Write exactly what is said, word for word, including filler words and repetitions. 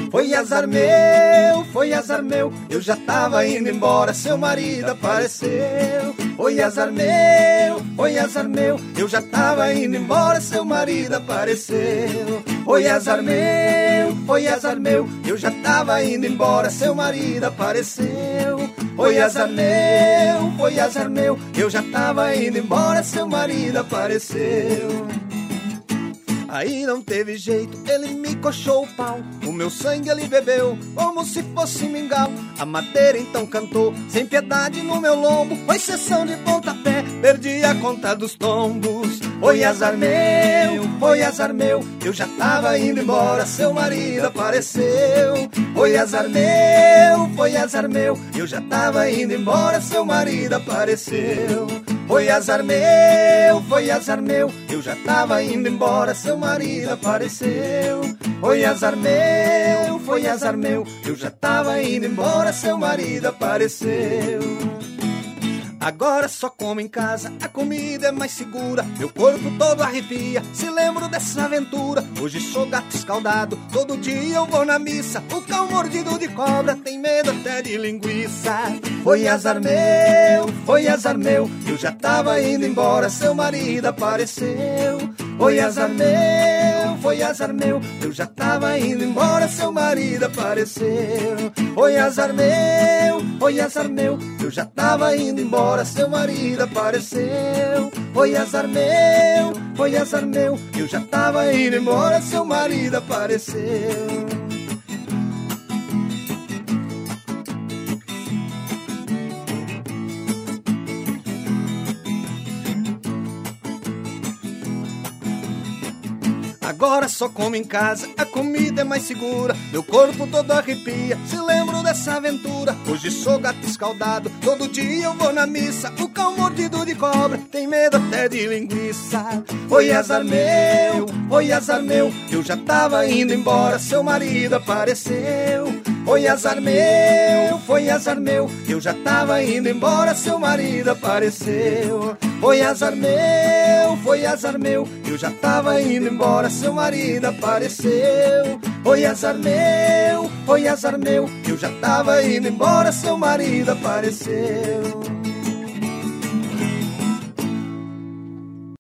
foi azar meu, foi azar meu, eu já tava indo embora, seu marido apareceu. Foi azar meu, foi azar meu, eu já tava indo embora, seu marido apareceu. Foi azar meu, foi azar meu, eu já tava indo embora, seu marido apareceu. Foi azar meu, foi azar meu, eu já tava indo embora, seu marido apareceu. Aí não teve jeito, ele me coxou o pau, o meu sangue ele bebeu, como se fosse mingau. A madeira então cantou, sem piedade no meu lombo, foi sessão de pontapé, perdi a conta dos tombos. Foi azar meu, foi azar meu, eu já tava indo embora, seu marido apareceu. Foi azar meu, foi azar meu, eu já tava indo embora, seu marido apareceu. Foi azar meu, foi azar meu, eu já tava indo embora, seu marido apareceu. Foi azar meu, foi azar meu, eu já tava indo embora, seu marido apareceu. Agora só como em casa, a comida é mais segura, meu corpo todo arrepia, se lembro dessa aventura. Hoje sou gato escaldado, todo dia eu vou na missa, o cão mordido de cobra tem medo até de linguiça. Foi azar meu, foi azar meu, eu já tava indo embora, seu marido apareceu. Foi azar meu, foi azar meu, eu já tava indo embora, seu marido apareceu. Foi azar meu, foi azar meu, eu já tava indo embora, seu marido apareceu. Foi azar meu, foi azar meu, eu já tava indo embora, seu marido apareceu. Agora só como em casa, a comida é mais segura, meu corpo todo arrepia, se lembro dessa aventura. Hoje sou gato escaldado, todo dia eu vou na missa, o cão mordido de cobra tem medo até de linguiça. Foi azar meu, foi azar meu, eu já tava indo embora, seu marido apareceu. Foi azar meu, foi azar meu, eu já tava indo embora, seu marido apareceu. Foi azar meu, foi azar meu, eu já tava indo embora, seu marido apareceu. Foi azar meu, foi azar meu, eu já tava indo embora, seu marido apareceu.